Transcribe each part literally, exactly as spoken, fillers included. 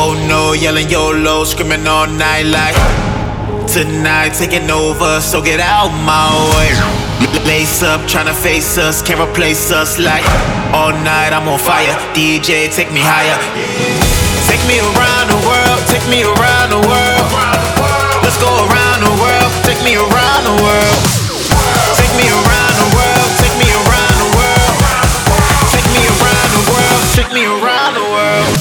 Oh no, yelling YOLO, screaming all night like tonight taking over, so get out my way. Lace up, tryna face us, can't replace us like all night I'm on fire. D J, take me higher. Take me around the world, take me around the world. Let's go around the world, take me around the world. Take me around the world, take me around the world. Take me around the world, take me around the world.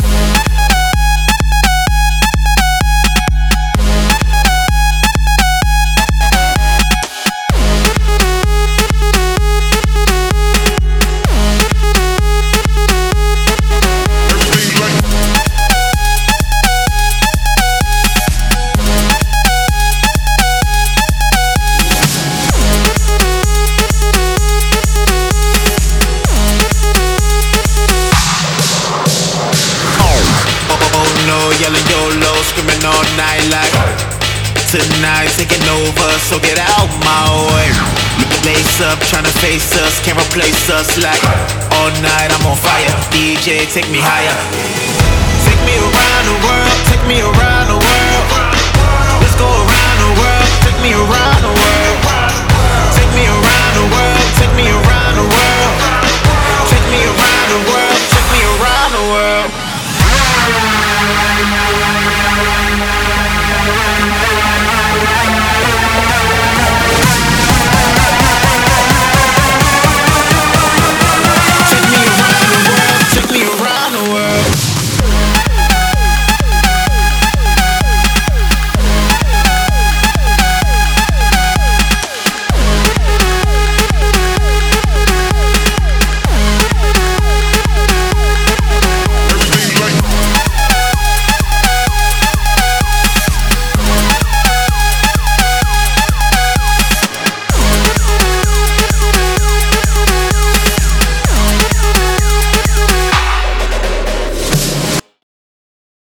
Yelling YOLO, screaming all night like tonight taking over, so get out my way. Lace up, tryna face us, can't replace us like all night I'm on fire. D J, take me higher. Take me around the world, take me around the world. Let's go around the world, take me around the world. Take me around the world, take me around